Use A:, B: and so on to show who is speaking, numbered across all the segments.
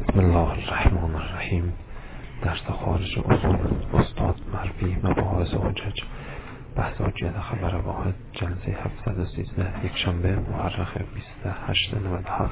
A: بسم الله الرحمن الرحیم. درس خارج اصول استاد مرفی مباحث حجج بحث حجیت خبر واحد جلسه 713 یک شنبه مورخ 2897.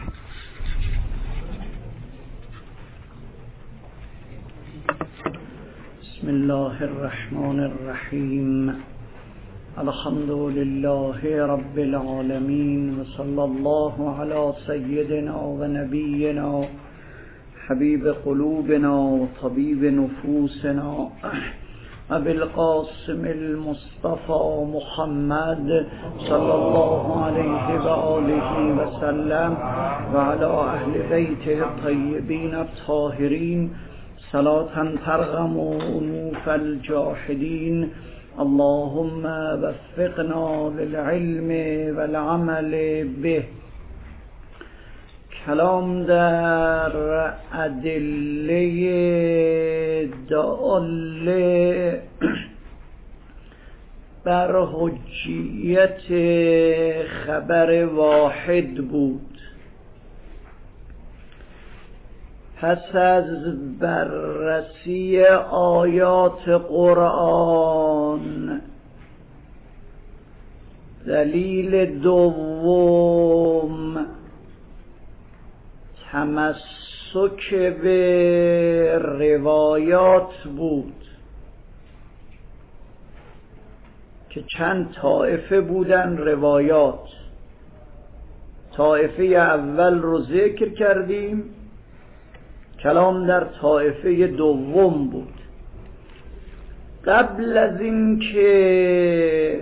B: بسم الله الرحمن الرحیم. الحمد لله رب العالمین و صلی الله علی سیدنا و نبینا حبیب قلوبنا و طبیب نفوسنا ابی القاسم المصطفى محمد صلی الله علیه و آله و سلم و علی اهل بیته الطیبین الطاهرین صلاة ترغم انوف الجاحدین. اللهم وفقنا للعلم والعمل به. کلام در ادله داله بر حجیت خبر واحد بود. پس از بررسی آیات قرآن، دلیل دوم تمسک به روایات بود که چند طایفه بودن روایات. طایفه اول رو ذکر کردیم، کلام در طایفه دوم بود. قبل از این که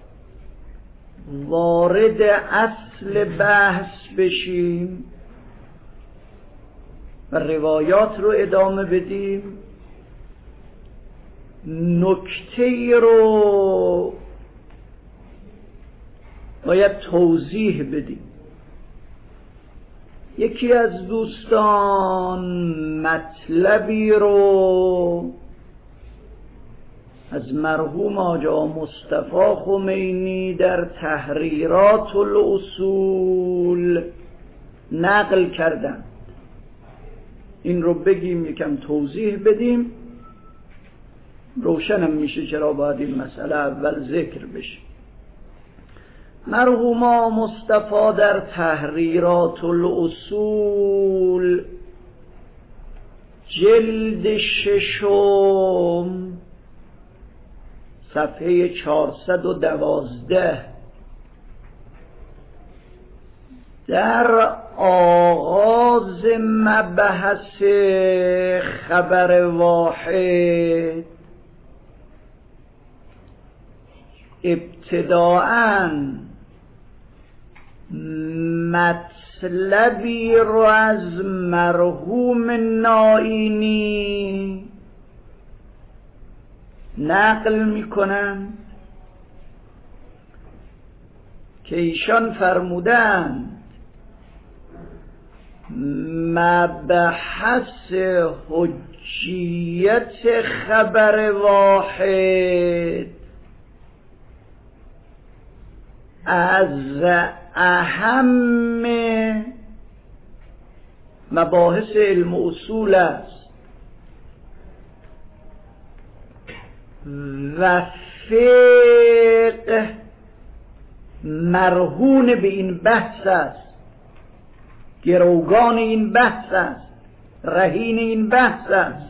B: وارد اصل بحث بشیم و روایات رو ادامه بدیم، نکته‌ای رو باید توضیح بدیم. یکی از دوستان مطلبی رو از مرحوم آقا مصطفی خمینی در تحریرات الاصول نقل کردند. این رو بگیم، یکم توضیح بدیم، روشنم میشه چرا باید این مسئله اول ذکر بشه. مرحوم مصطفی در تحریرات الاصول جلد 6 صفحه 412 در آغاز مبحث خبر واحد ابتداءً مطلبی رو از مرحوم نائینی نقل میکنن که ایشان فرمودند مبحث حجیت خبر واحد از اهم مباحث علم اصول است و فقه مرهون به این بحث است، گروگان این بحث است، رهین این بحث است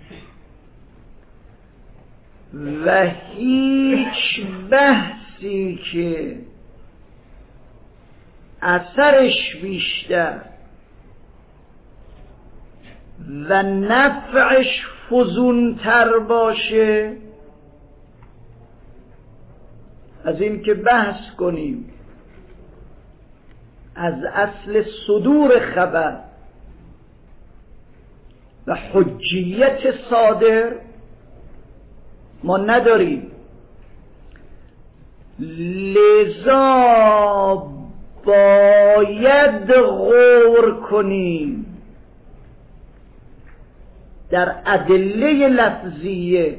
B: و هیچ بحثی که اثرش بیشتر و نفعش فزونتر باشه از این که بحث کنیم از اصل صدور خبر و حجیت صادر ما نداریم. لذا باید غور کنیم در ادله لفظیه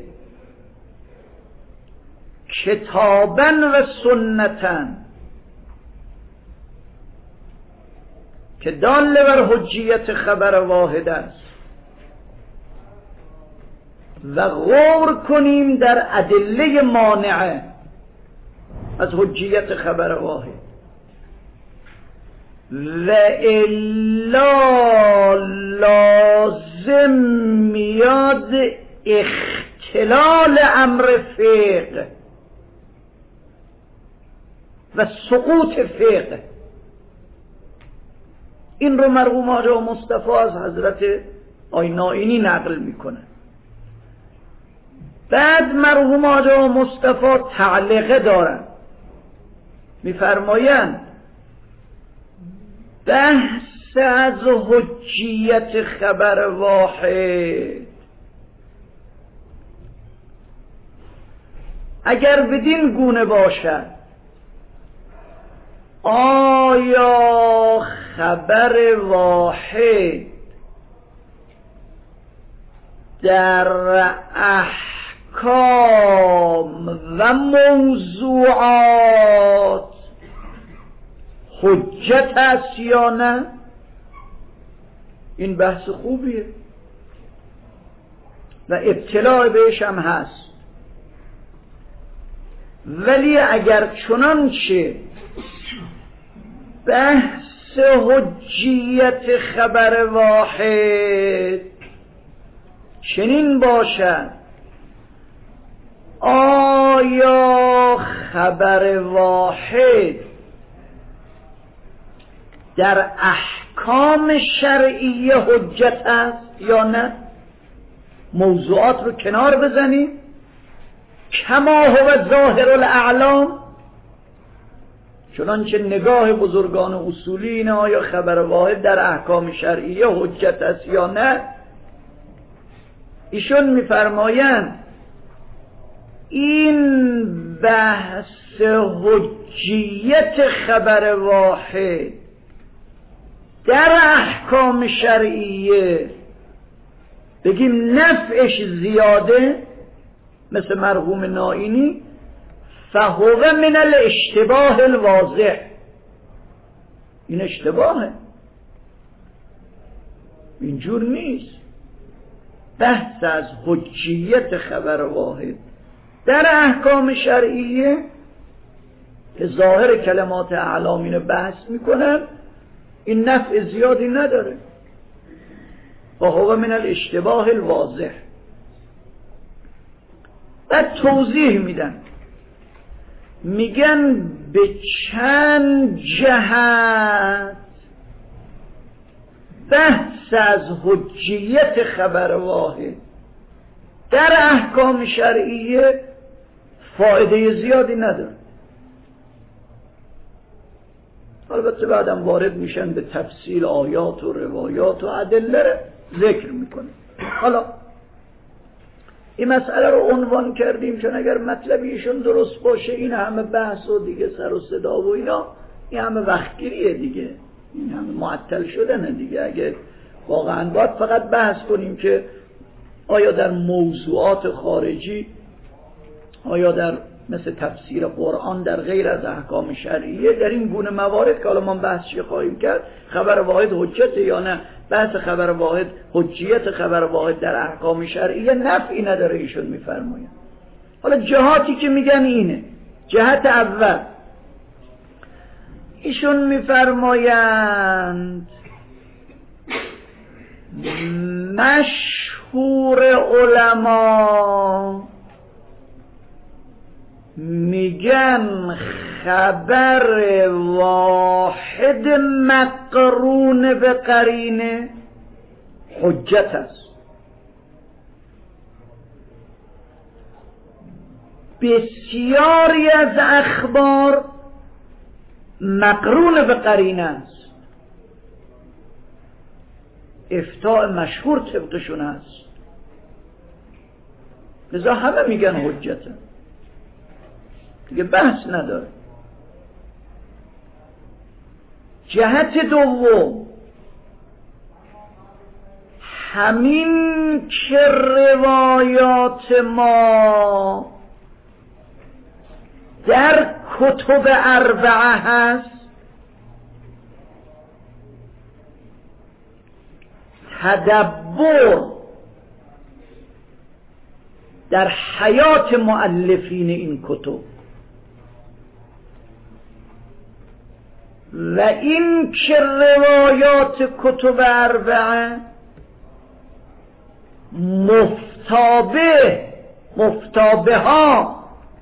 B: کتاباً و سنتاً که دال بر حجیت خبر واحد است و غور کنیم در ادله مانعه از حجیت خبر واحد و الا لازم میاد اختلال امر فقه و سقوط فقه. این رو مرحوم آقا مصطفی از حضرت آقای نائینی نقل میکنه. بعد مرحوم آقا مصطفی تعلیقه دارن، میفرمایند بحث از حجیت خبر واحد اگر بدین گونه باشد، آیا خبر واحد در احکام و موضوعات حجت است یا نه؟ این بحث خوبیه و اطلاع بهش هم هست. ولی اگر چنانچه بحث حجیت خبر واحد چنین باشد، آیا خبر واحد در احکام شرعیه حجت است یا نه؟ موضوعات رو کنار بزنیم کما هو ظاهر الاعلام، چنانچه نگاه بزرگان اصولی اینه آیا خبر واحد در احکام شرعیه حجت است یا نه. ایشون میفرمایند این بحث حجیت خبر واحد در احکام شرعیه بگیم نفعش زیاده، مثل مرحوم نائینی، فهو من الاشتباه الواضح، این اشتباهه، اینجور نیست. بحث از حجیت خبر واحد در احکام شرعیه که ظاهر کلمات اعلام اینو بحث میکنن، این نفع زیادی نداره، فهو من الاشتباه الواضح. بعد توضیح میدن، میگن به چند جهت بحث از حجیت خبر واحد در احکام شرعیه فایده زیادی نداره. البته بعدم وارد میشن به تفصیل آیات و روایات و ادله ذکر میکنه. حالا این مسئله رو عنوان کردیم چون اگر مطلبیشون درست باشه این همه بحث و دیگه سر و صدا و اینا، این همه وقتگیریه دیگه، این همه معطل شدنه دیگه. اگر واقعا باید فقط بحث کنیم که آیا در موضوعات خارجی، آیا در مثل تفسیر قرآن در غیر از احکام شرعیه، در این گونه موارد که حالا ما بحثی خواهیم کرد، خبر واحد حجت یا نه، بحث خبر واحد حجیت خبر واحد در احکام شرعیه نفعی نداره. ایشون میفرماید حالا جهاتی که میگن اینه. جهت اول ایشون میفرمایند مشهور علما میگن خبر واحد مقرون به قرینه حجت است. بسیاری از اخبار مقرون به قرینه است، افتاء مشهور طبقشون است، لذا همه میگن حجته، دیگه بحث نداره. جهت دوم، همین که روایات ما در کتب اربعه هست، تدبر در حیات مؤلفین این کتب و این که روایات کتب اربعه مفتابه ها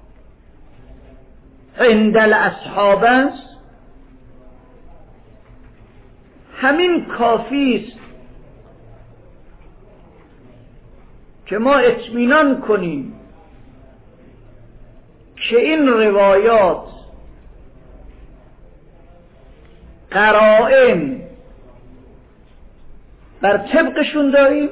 B: عند الاصحاب است، همین کافی است که ما اطمینان کنیم که این روایات قرائن بر طبقشون داریم،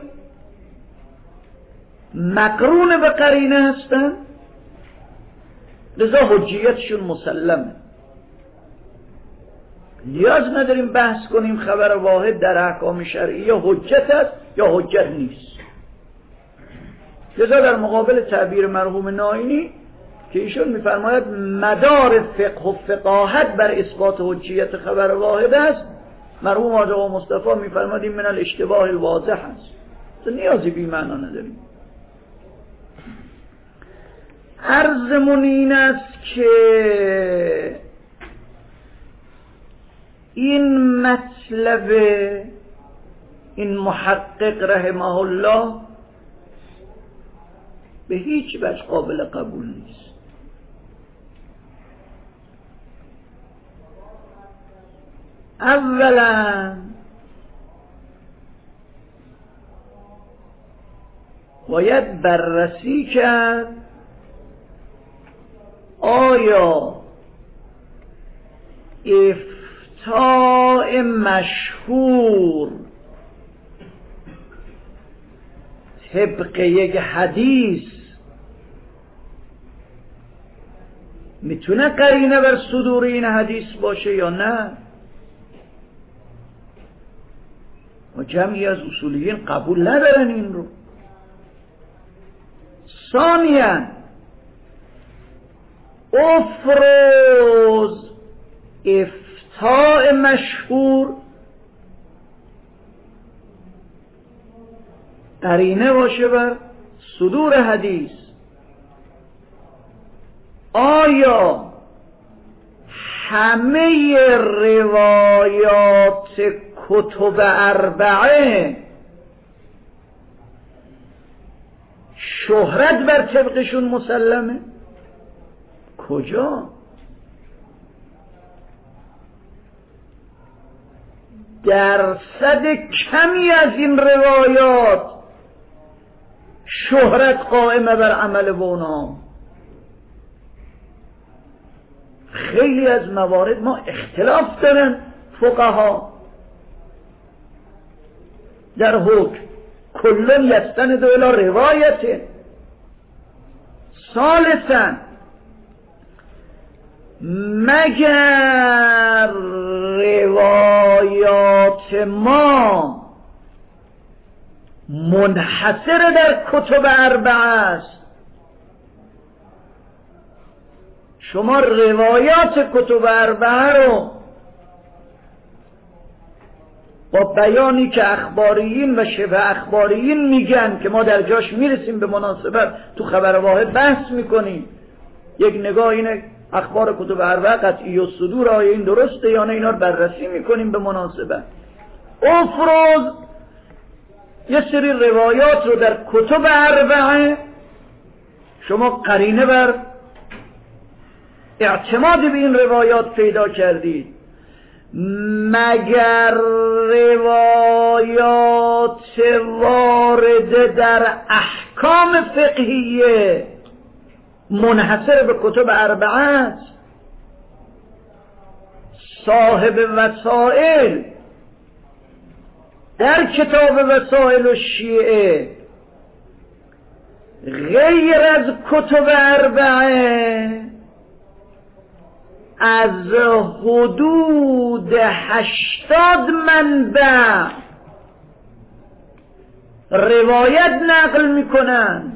B: مقرون به قرینه هستن، لذا حجیتشون مسلمه. نیاز نداریم بحث کنیم خبر واحد در احکام شرعیه حجت است یا حجت نیست. لذا در مقابل تعبیر مرحوم نائینی که ایشون میفرماید مدار فقه و فقاهت بر اثبات حجیت خبر واحد است، مرحوم حاج آقا مصطفی میفرماید این من الاشتباه الواضح است، نیازی بی معنا نداریم. عرضمون این است که این مطلب این محقق رحمه الله به هیچ وجه قابل قبول نیست. اولا باید بررسی کرد آیا افتاء مشهور طبق یک حدیث میتونه قرینه بر صدور این حدیث باشه یا نه؟ و جمعی از اصولیین قبول ندارن این رو. ثانیاً افرض افتاء مشهور قرینه باشه بر صدور حدیث، آیا همه روایات کتب اربعه شهرت بر طبقشون مسلمه؟ کجا؟ درصد کمی از این روایات شهرت قائمه بر عمل به اونها. خیلی از موارد ما اختلاف دارن فقها در حکم، کلن یستند الی روایته. ثالثاً مگر روایات ما منحصر در کتب اربعه است؟ شما روایات کتب اربعه رو با بیانی که اخباریین و شبه اخباریین میگن که ما در جاش میرسیم به مناسبت تو خبر واحد بحث میکنیم، یک نگاه اینه اخبار کتب اربعه قطعی و صدور آیا این درسته یا نه، اینا رو بررسی میکنیم به مناسبت. افرض یه سری روایات رو در کتب اربعه شما قرینه بر اعتماد به این روایات پیدا کردید، مگر روایات وارده در احکام فقهیه منحصر به کتب اربعه است؟ صاحب وسائل در کتاب وسائل الشیعه غیر از کتب اربعه از حدود 80 منبع روایت نقل میکنن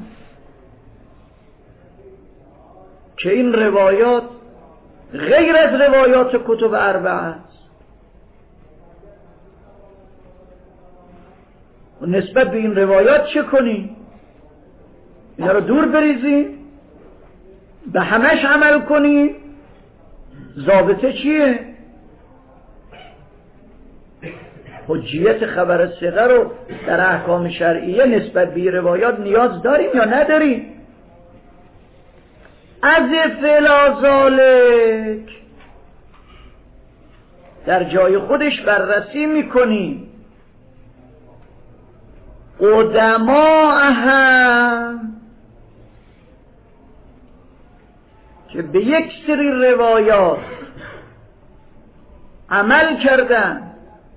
B: که این روایات غیر از روایات کتب اربعه است. و نسبت به این روایات چه کنی؟ اینا رو دور بریزی؟ به همش عمل کنی؟ ضابطه چیه؟ حجیت خبر ثقه رو در احکام شرعیه نسبت به روایات نیاز داریم یا نداریم؟ از فعل ذالک در جای خودش بررسی میکنیم. قدما هم که به یک سری روایات عمل کردن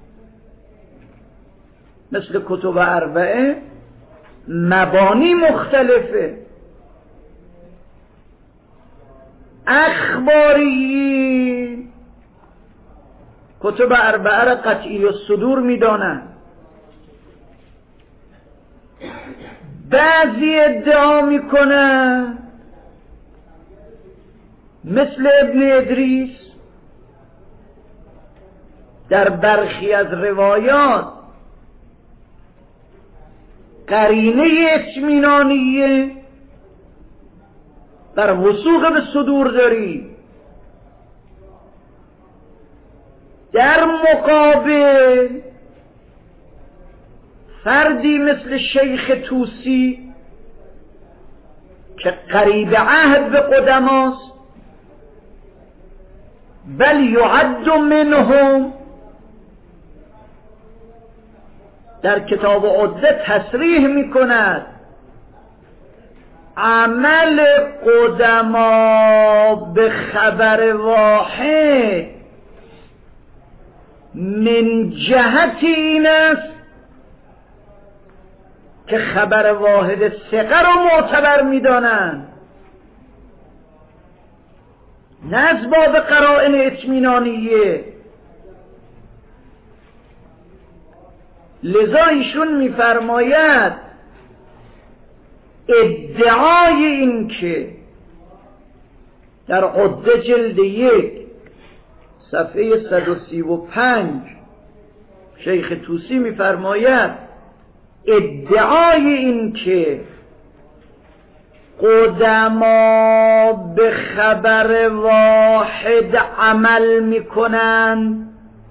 B: مثل کتب اربعه، مبانی مختلفه، اخباری کتب اربعه را قطعی الصدور میدانند، بعضی ادعا میکنن مثل ابن ادریس در برخی از روایات قرینه اطمینانیه در وثوق به صدور داری. در مقابل فردی مثل شیخ طوسی که قریب عهد به قدماست، بل یعد منهم، در کتاب عدة تصریح می کند عمل قدما به خبر واحد من جهت این است که خبر واحد ثقه را معتبر می دانند، نه از باب قرائن اطمینانیه. لذا ایشون میفرماید ادعای این که در عدة جلد 1 صفحه 135 شیخ طوسی میفرماید ادعای این که قدما به خبر واحد عمل میکنند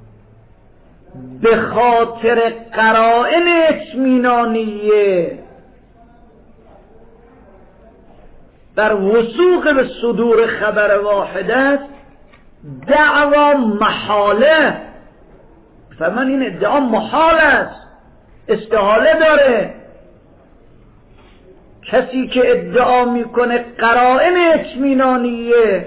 B: به خاطر قرائن اطمینانیه در وثوق به صدور خبر واحد است، دعوا محاله. فمن این ادعا محال است، استحاله داره. کسی که ادعا میکنه قرائن اطمینانیه،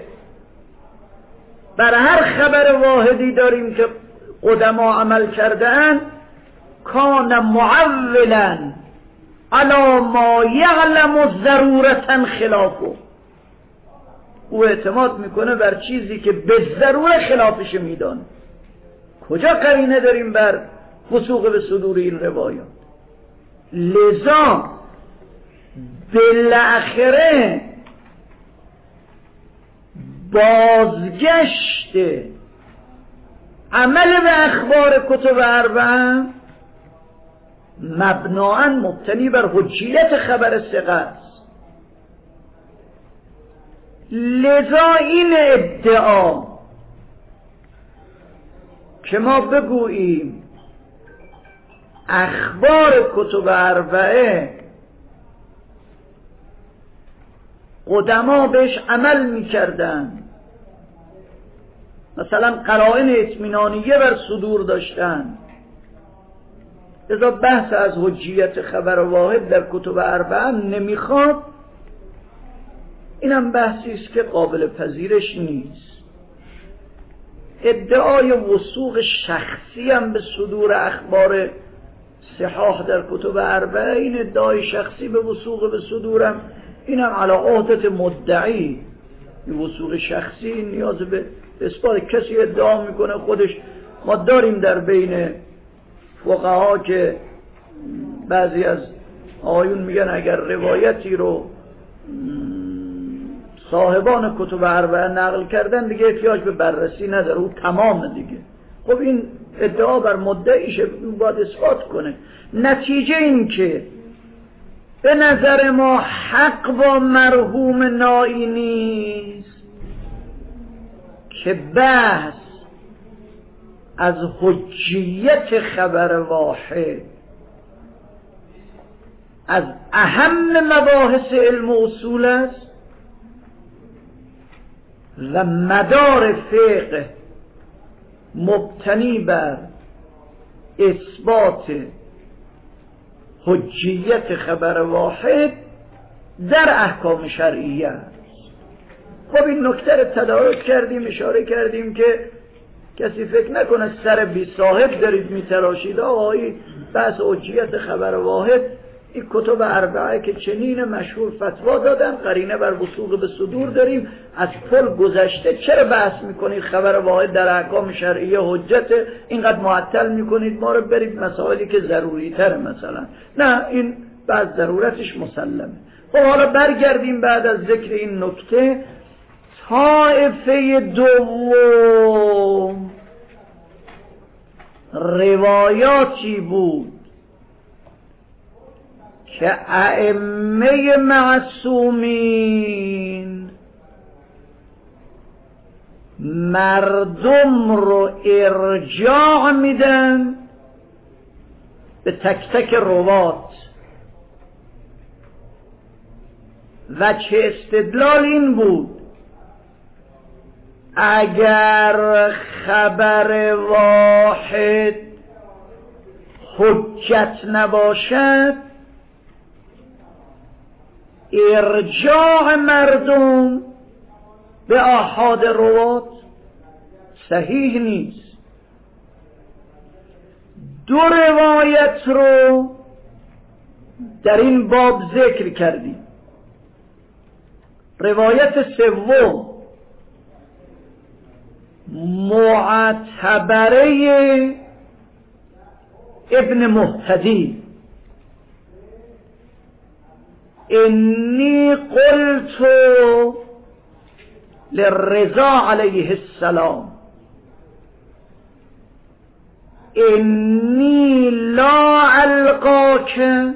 B: بر هر خبر واحدی داریم که قدما عمل کردن، کان معولا علی ما یعلم ضرورتا خلافه، او اعتماد میکنه بر چیزی که به ضرور خلافش میدانه. کجا قرینه داریم بر وثوق به صدور این روایات؟ لذا بالاخره بازگشت عمل به اخبار کتب اربعه مبناً مبتنی بر حجیت خبر ثقه است. لذا این ادعا که ما بگوییم اخبار کتب اربعه قدما بهش عمل میکردن، مثلا قرائن اطمینانیه بر صدور داشتن، لذا بحث از حجیت خبر واحد در کتب اربعه نمیخواد. اینم بحثی است که قابل پذیرش نیست. ادعای وثوق شخصی هم به صدور اخبار صحاح در کتب اربعه، این ادعای شخصی به وثوق به صدورم، اینم علی عهدت مدعی. این وثوق شخصی نیاز به اثبات. کسی ادعا میکنه خودش، ما داریم در بین فقها که بعضی از آیون میگن اگر روایتی رو صاحبان کتب اربعه نقل کردن دیگه احتیاج به بررسی نداره، او تمام دیگه خب این ادعا بر مدعیشه، باید اثبات کنه. نتیجه این که به نظر ما حق با مرحوم نائی نیست که بحث از حجیت خبر واحد از اهم مباحث علم و اصول است و مدار فقه مبتنی بر اثبات حجیت خبر واحد در احکام شرعیه است. خب این نکته رو تدارک کردیم، اشاره کردیم که کسی فکر نکنه سر بی صاحب دارید میتراشید. آقایی بحث حجیت خبر واحد، این کتب اربعه که چنین مشهور فتوا دادن، قرینه بر وثوق به صدور داریم، از پل گذشته، چرا بحث میکنید خبر واحد در احکام شرعیه حجت، اینقدر معطل میکنید ما رو، برید مسائلی که ضروری تره مثلا. نه، این بعد ضرورتش مسلمه. خب حالا برگردیم بعد از ذکر این نکته. طائفه دوم روایاتی بود که ائمه معصومین مردم رو ارجاع میدن به تک تک روات. وجه استدلال این بود اگر خبر واحد حجت نباشد، ارجاع مردم به آحاد روات صحیح نیست. دو روایت رو در این باب ذکر کردیم. روایت سوم معتبره ابن مهتدی، انی قلت للرضا علیه السلام انی لا القاک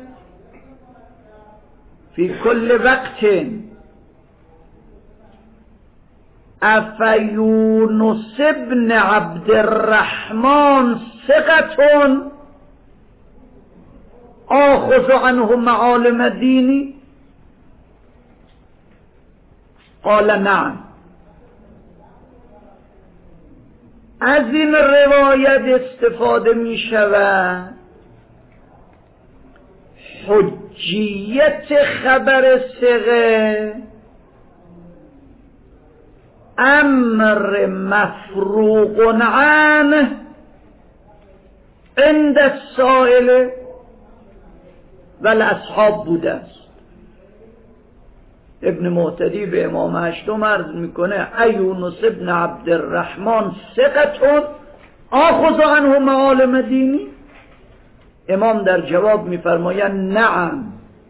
B: فی کل وقت افیونس ابن عبد الرحمن ثقة آخذ عنه معالم الدین؟ قال نعم. از این روایت استفاده می شود حجیت خبر ثقه امر مفروغ عنه عند السائل و الاصحاب بوده است. ابن مهتدی به امام هشتم عرض میکنه ایونس ابن عبد الرحمن ثقة آخذ عنه معالم دینی؟ امام در جواب میفرمایند نعم.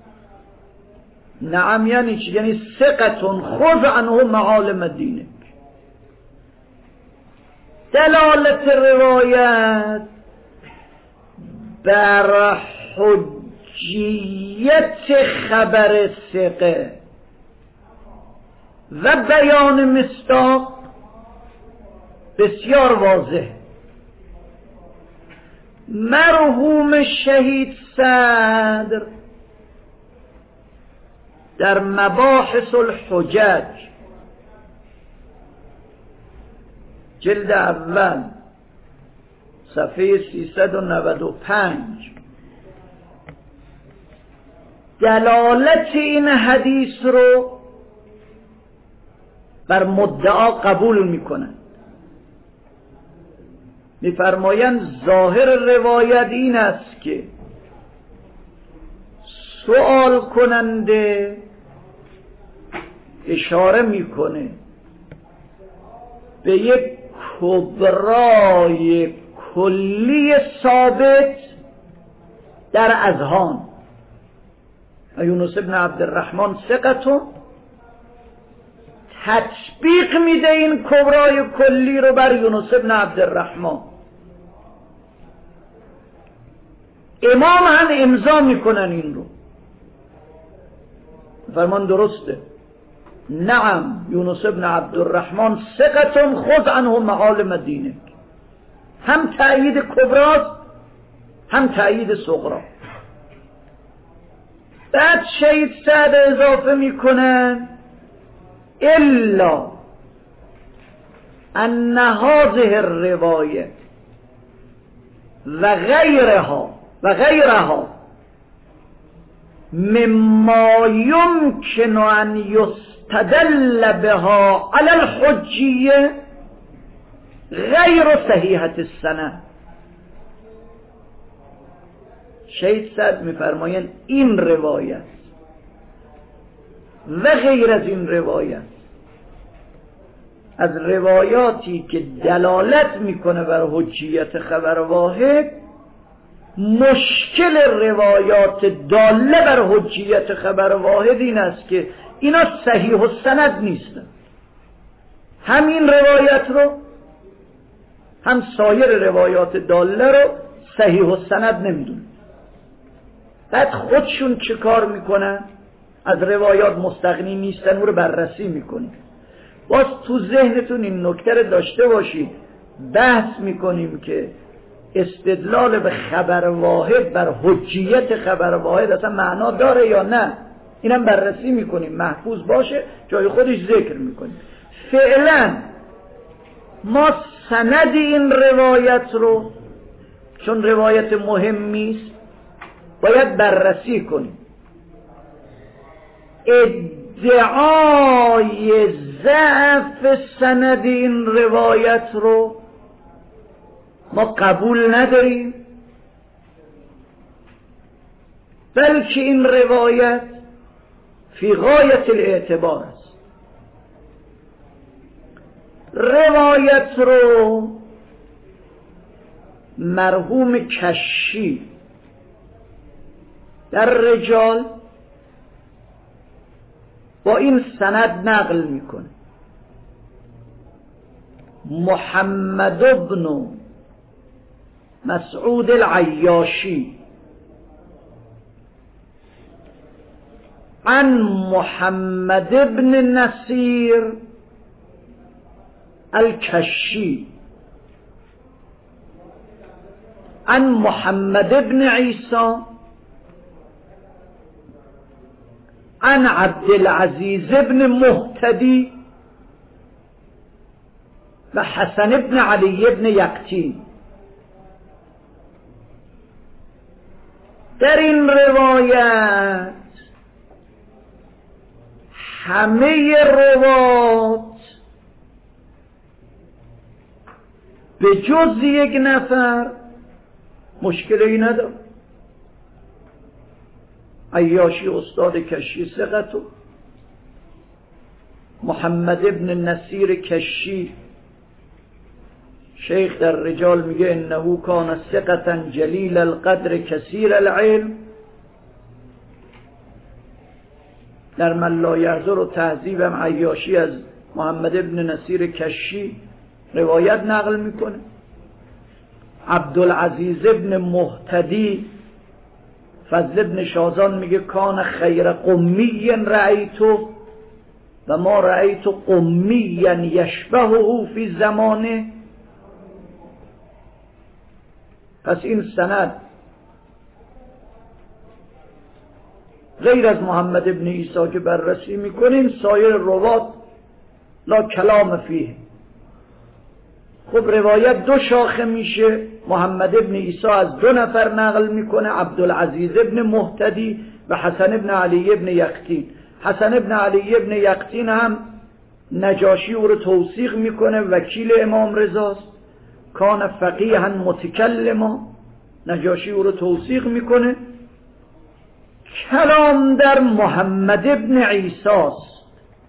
B: نعم یعنی چی؟ یعنی ثقة خذ عنه معالم دینک. دلالت روایت بر حجیت خبر ثقه و بیان مصداق بسیار واضح. مرحوم شهید صدر در مباحث الحجج جلد اول صفحه 395 دلالت این حدیث رو بر مدعا قبول میکنند. میفرمایند ظاهر روایت این است که سوال کننده اشاره میکنه به یک کبرای کلی ثابت در اذهان. یونس ابن عبد الرحمن ثقة تطبیق میده این کبرای کلی رو بر یونس ابن عبد الرحمن. امام هم امضا میکنن این رو، فرمان درسته. نعم یونس ابن عبدالرحمن ثقة خذ عنه معالم دینک. هم تأیید کبراست هم تأیید صغرا. بعد شهید سعد اضافه میکنن الا ان هذه الروایه و غیرها مما يمكن ان يستدل بها على الحجیه غیر صحیحة السند. شهید سعد میفرمایند این روایت و غیر از این روایت از روایاتی که دلالت میکنه بر حجیت خبر واحد، مشکل روایات داله بر حجیت خبر واحد این است که اینا صحیح السند نیستن. هم این روایت رو هم سایر روایات داله رو صحیح السند نمیدونن. بعد خودشون چه کار میکنن؟ از روایات مستغنی نیستن، اون رو بررسی میکنیم. باز تو ذهنتون این نکته رو داشته باشید، بحث میکنیم که استدلال به خبر واحد بر حجیت خبر واحد اصلا معنا داره یا نه، اینم بررسی میکنیم، محفوظ باشه جای خودش ذکر میکنیم. فعلا ما سند این روایت رو چون روایت مهمی است باید بررسی کنیم. ادعای ضعف سند این روایت رو ما قبول نداریم، بلکه این روایت فی غایت الاعتبار است. روایت رو مرحوم کشی در رجال با این سند نقل میکنه: محمد ابن مسعود العیاشی عن محمد ابن نصیر الکشی عن محمد ابن عیسی عن عبدالعزیز ابن مهتدی و حسن ابن علی ابن یقطین. در این روایت همه روات به جز یک نفر مشکلی نداره. عیاشی استاد کشی ثقتو، محمد ابن نصیر کشی شیخ در رجال میگه انه کان ثقة جلیل القدر کثیر العلم. در من لا یحضر و تهذیبم عیاشی از محمد ابن نصیر کشی روایت نقل میکنه. عبدالعزیز ابن مهتدی فضل ابن شازان میگه کان خیر قمی رأیتو و ما رأیتو قمی یشبهه فی زمانه. پس این سند غیر از محمد ابن عیسی که بررسی میکنیم سایر روات لا کلام فیه. خب روایت دو شاخه میشه. محمد ابن عیسی از دو نفر نقل میکنه: عبدالعزیز ابن مهتدی و حسن ابن علی ابن یقطین. حسن ابن علی ابن یقطین هم نجاشی او رو توثیق میکنه، وکیل امام رضاست. کان فقیها متکلما، نجاشی او رو توثیق میکنه. کلام در محمد ابن عیسی است.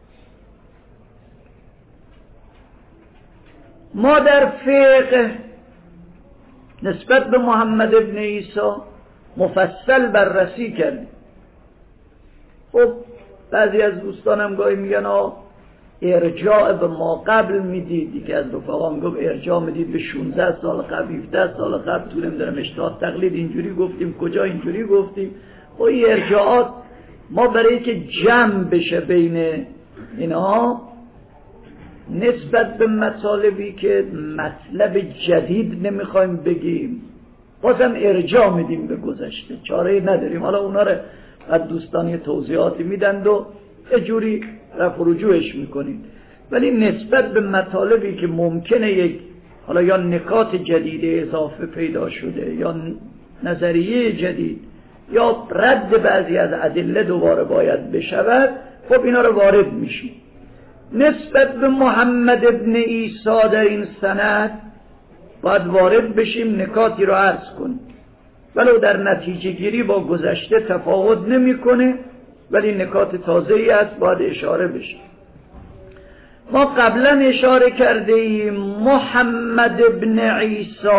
B: ما در فقه نسبت به محمد ابن عیسی مفصل بررسی کردیم. خب بعضی از دوستانم گاهی میگن ارجاع به ما قبل میدید. که از رفقام گفت ارجاع میدید به 16 سال قبل، 17 سال قبل، تو نمیدونم اشتهاد تقلید اینجوری گفتیم، کجا اینجوری گفتیم. و این ارجاعات ما برای که جمع بشه بین اینا نسبت به مطالبی که مطلب جدید نمیخوایم بگیم، بازم ارجاع میدیم به گذشته، چاره نداریم. حالا اونا رو از دوستانی توضیحاتی میدند و یه جوری رفع و رجوعش میکنیم. ولی نسبت به مطالبی که ممکنه یک حالا یا نکات جدید اضافه پیدا شده یا نظریه جدید یا رد بعضی از ادله دوباره باید بشود، خب اینا رو وارد میشیم. نسبت به محمد ابن عیسی در این سند باید وارد بشیم، نکاتی رو عرض کنیم، ولو در نتیجه گیری با گذشته تفاوت نمیکنه، ولی نکات تازه‌ای است باید اشاره بشه. ما قبلا اشاره کرده ایم محمد ابن عیسی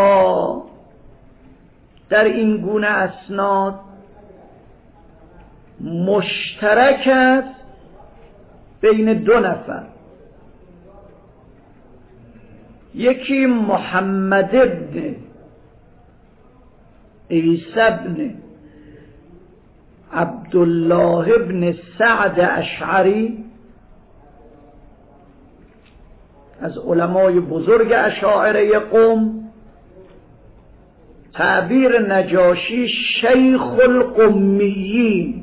B: در این گونه اسناد مشترک است بین دو نفر. یکی محمد ابن عیسی ابن عبدالله ابن سعد اشعری از علمای بزرگ اشاعره قم، تعبیر نجاشی شیخ القمیین،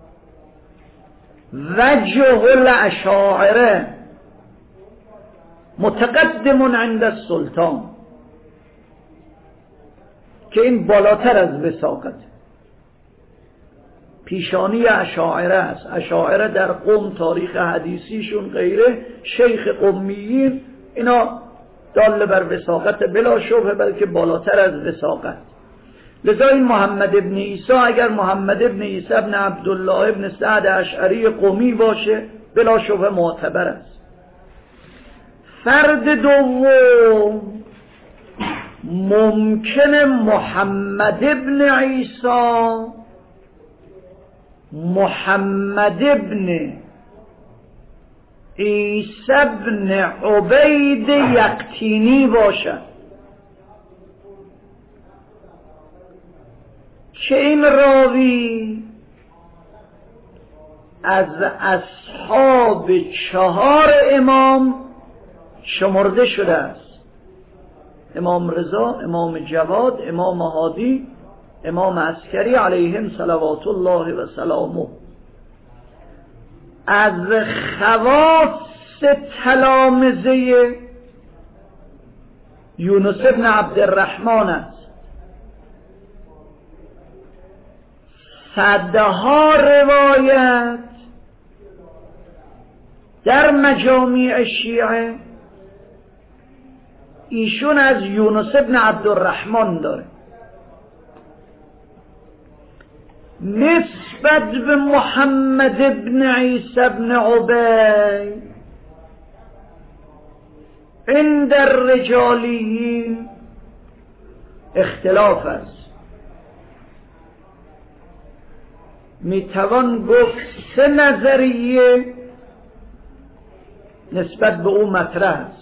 B: وجه الاشاعره، متقدم عند السلطان، که این بالاتر از وثاقت، پیشانی اشاعره است. اشاعره در قم تاریخ حدیثیشون غیره، شیخ قمیین، اینا دال بر وثاقت بلا شبهه، بلکه بالاتر از وثاقت. لذا این محمد ابن عیسی اگر محمد ابن عیسی ابن عبدالله ابن سعد اشعری قمی باشه بلا شبهه معتبر است. فرد دوم ممکنه محمد ابن عیسی محمد ابن عیسی ابن عبید یقطینی باشد که این راوی از اصحاب 4 امام شمرده شده است: امام رضا، امام جواد، امام هادی، امام عسکری علیهم صلوات الله و سلامه. از خواص تلامذه یونس ابن عبدالرحمن است. صدها روایت در مجامع شیعه ایشون از یونس ابن عبدالرحمن داره. نسبت به محمد ابن عیسی ابن عبید عند الرجالیین اختلاف است. میتوان گفت 3 نظریه نسبت به او مطرح است.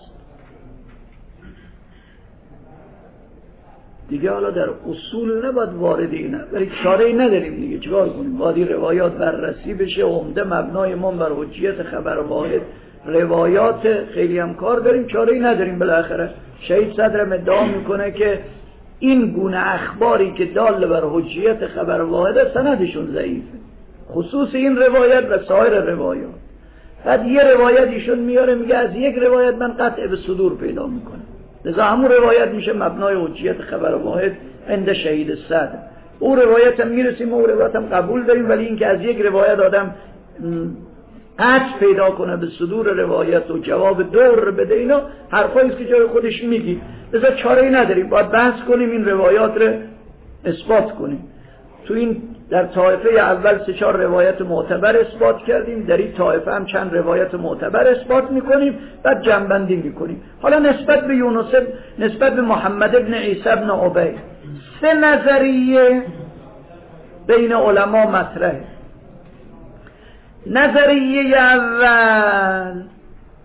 B: دیگه حالا در اصول نباید وارد اینه، ولی چاره‌ای نداریم دیگه، چیکار کنیم؟ باید روایات بررسی بشه. عمده مبنای ما بر حجیت خبر واحد روایات، خیلی هم کار داریم، چاره‌ای نداریم. بالاخره شهید صدرم ادعا میکنه که این گونه اخباری که دال بر حجیت خبر واحد سندشون ضعیفه، خصوص این روایت و سایر روایات. بعد یه روایت ایشون میاره میگه از یک روایت من قطع به صدور پیدا میکنم، لذا همون روایت میشه مبنای حجیت خبر واحد عند شهید صدر. او روایت هم میرسیم، او روایت هم قبول داریم، ولی این که از یک روایت آدم قطع پیدا کنه به صدور روایت و جواب دور بده، اینا حرفایی است که جای خودش میگی. لذا چاره‌ای نداریم، باید بحث کنیم، این روایات رو اثبات کنیم. تو این در طایفه اول 3-4 روایت معتبر اثبات کردیم، در این طایفه هم چند روایت معتبر اثبات میکنیم، بعد جمع‌بندی میکنیم. حالا نسبت به یونس، نسبت به محمد ابن عیسی ابن عبید 3 نظریه بین علما مطرحه. نظریه اول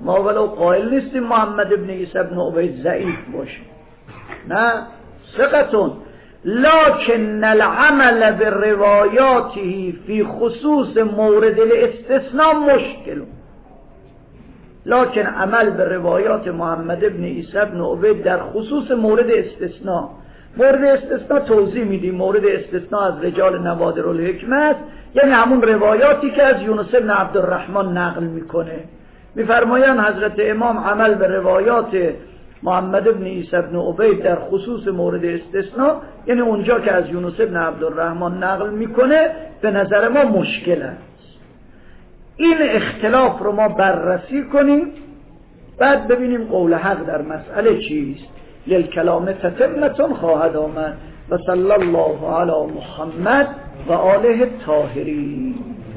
B: ما ولو قائل نیستیم محمد ابن عیسی ابن عبید ضعیف باشه، نه، ثقتون، لكن العمل بالرواياته في خصوص مورد الاستثناء مشکل. لكن عمل به روایات محمد ابن عیسی ابن عبید در خصوص مورد استثناء، مورد استثناء توضیح میدیم. مورد استثناء از رجال نوادر الحکمه است، یعنی همون روایاتی که از یونس بن عبدالرحمن نقل میکنه. میفرمایند حضرت امام عمل به روایات محمد ابن عیسی ابن عبید در خصوص مورد استثناء، یعنی اونجا که از یونس ابن عبدالرحمن نقل میکنه، به نظر ما مشکل است. این اختلاف رو ما بررسی کنیم، بعد ببینیم قول حق در مسئله چیست. للکلام تتمتون خواهد آمد. و صلی الله علی محمد و آله الطاهرین.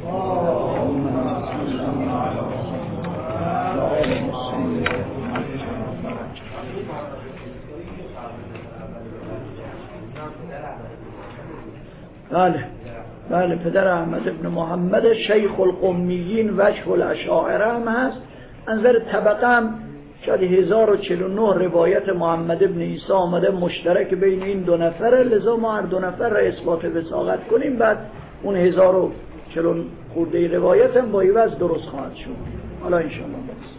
B: بله پدر احمد ابن محمد شیخ القمیین وجه الاشاعره هم هست. انظر طبقه هم شاید 1049 روایت محمد ابن عیسی آمده مشترک بین این دو نفره، لذا ما هر دو نفر را اثبات وثاقت کنیم، بعد اون 1040 خورده روایت هم با ایوز درست خواهد شد. حالا انشاءالله بس.